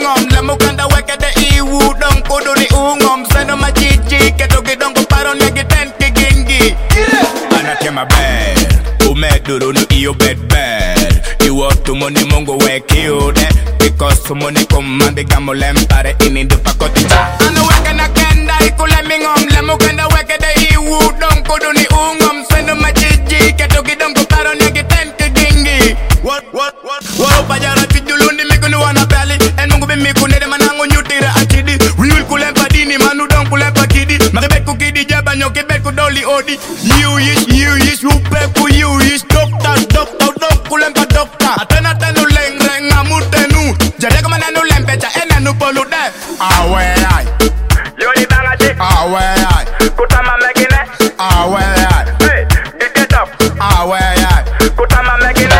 mingom la mukanda weke de iwu don kudu ni ungom seno machichi keto kidongo paro negi ten kigingi anake maber umeduru nu iyo bed iwo tumoni mungu weki ude because tumoni kumandi gamo lempare inindu pakoticha ano weke na kenda ikule mingom la mukanda weke de iwu don kudu ni ungom seno machichi keto kidongo paro negi ten kigingi what pajara chijulundi mikuni wana pali en mungu bimikune de manango nyutira achidi we will kulempa dini manu don kulempa kidi makibet kukidi jaba nyoke bet kudoli odi you is upeku you is doctor don kulempa doctor atena tenu leng amutenu jade kama nenu lempecha enenu polude awe ay yoni bangachi awe ay kutama megine awe ay hey get up awe ay kutama megine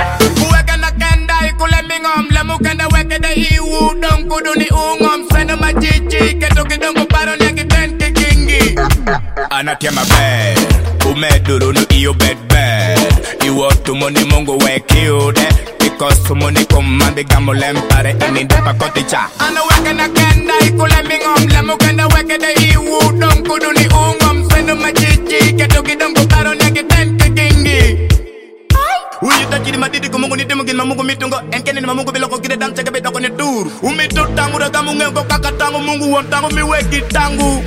iwu don kudu ni ungom seno machichi keto kidongo paro negi ten kigingi anakia maber umeduru nu iyo bed iwo tumoni mungu weki ude because tumoni kumandi gamo lempare inindu pakoticha ano weke na kenda ikule mingom la mukenda weke de iwu don kudu ni ungom seno machichi keto kidongo paro negi ten kigingi uyita chidi madidi kumungu ni timu gina mungu mitungo enkeni ni mamungu biloko kide dam cheke bedoko ni turu umito tangu daga mungengo kaka tangu mungu wontangu miweki tangu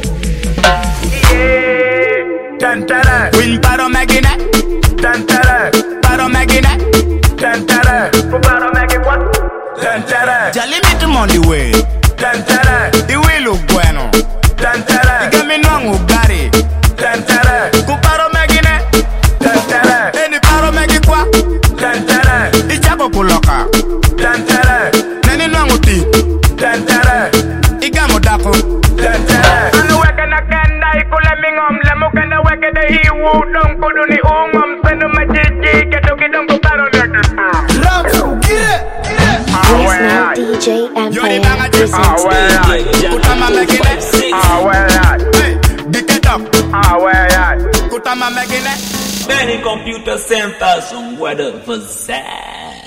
tentere win paro megine tentere paro megine tentere paro megine what tentere jalimitu mondi we tentere iwilu bueno tentere igami nwangu gari tentere kuparo megine tentere eni paro megi kwa tentere ichako kuloka tentere neni nwanguti tentere igamo dako tentere anu weke na kenda ikule mingom le mukenda weke de iwu don kudu ni ungom senu machichi keto kidongo paro negi Please now DJ Empire presents kutama megine hey get up kutama megine Many computer centers on weather for that.